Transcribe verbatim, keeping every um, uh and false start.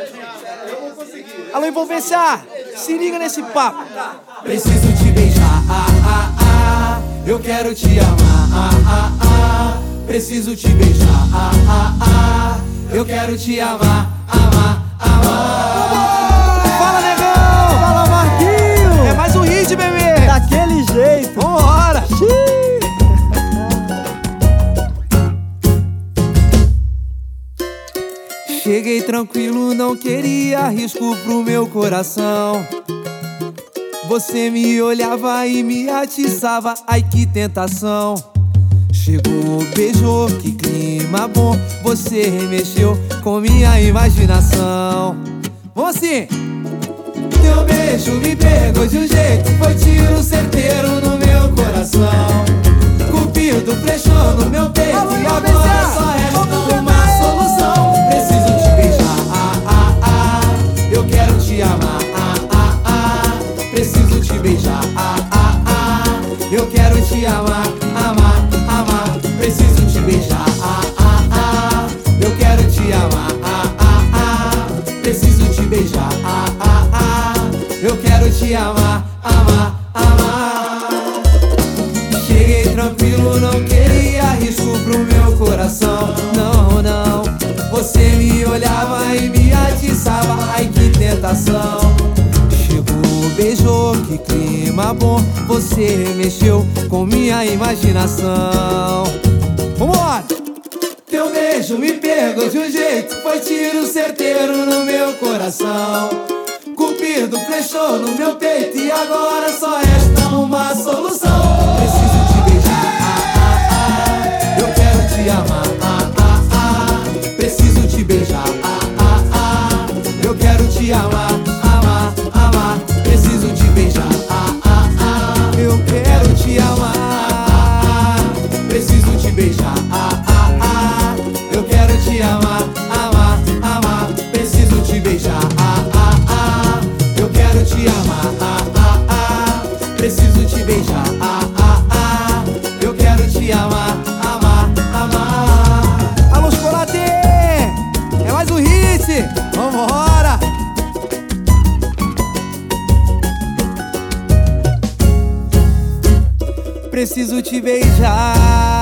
Alô, envolvência, se liga nesse papo. Preciso te beijar, ah, ah, ah. Eu quero te amar, ah, ah, ah. Preciso te beijar, ah, ah, ah. Eu quero te amar, amar, amar. Fala, negão! Fala, Marquinho! É mais um hit, bebê! Daquele jeito! Vambora! Cheguei tranquilo, não queria risco pro meu coração. Você me olhava e me atiçava, ai que tentação. Chegou, beijou, que clima bom. Você remexeu com minha imaginação. Vamos assim! Teu beijo me pegou de um jeito, foi tiro certeiro no meu coração. Cupido flechou no meu peito e agora só resta uma solução. Preciso te beijar, ah, ah, ah. Eu quero te amar, ah, ah, ah. Preciso te beijar, ah, ah, ah. Eu quero te amar, amar, amar. Preciso te beijar, ah, ah, ah. Eu quero te amar, ah, ah, ah. Preciso te beijar, ah, ah, ah. Eu quero te amar, amar, amar. Cheguei tranquilo, não queria risco pro meu coração. Não, não. Você me olhava e me atiçava, ai que tentação. Chegou, beijou, que clima bom. Você mexeu com minha imaginação. Vambora! Teu beijo me pegou de um jeito, foi tiro certeiro no meu coração. Cupido flechou no meu peito e agora só resta uma solução. Preciso te beijar, ah, ah, ah. Eu quero te amar, ah, ah, ah. Preciso te beijar, ah, ah, ah. Eu quero te amar, amar, amar. Preciso te beijar, ah, ah, ah. Eu quero te amar, ah, ah, ah. Preciso te beijar, ah, ah, ah. Eu quero te amar, amar, amar. Preciso te beijar, ah, ah, ah. Eu quero te amar, ah, ah, ah. Preciso te beijar, ah, ah, ah. Eu quero te amar, amar, amar. Alô, chocolate! É mais um hit! Vambora! Preciso te beijar.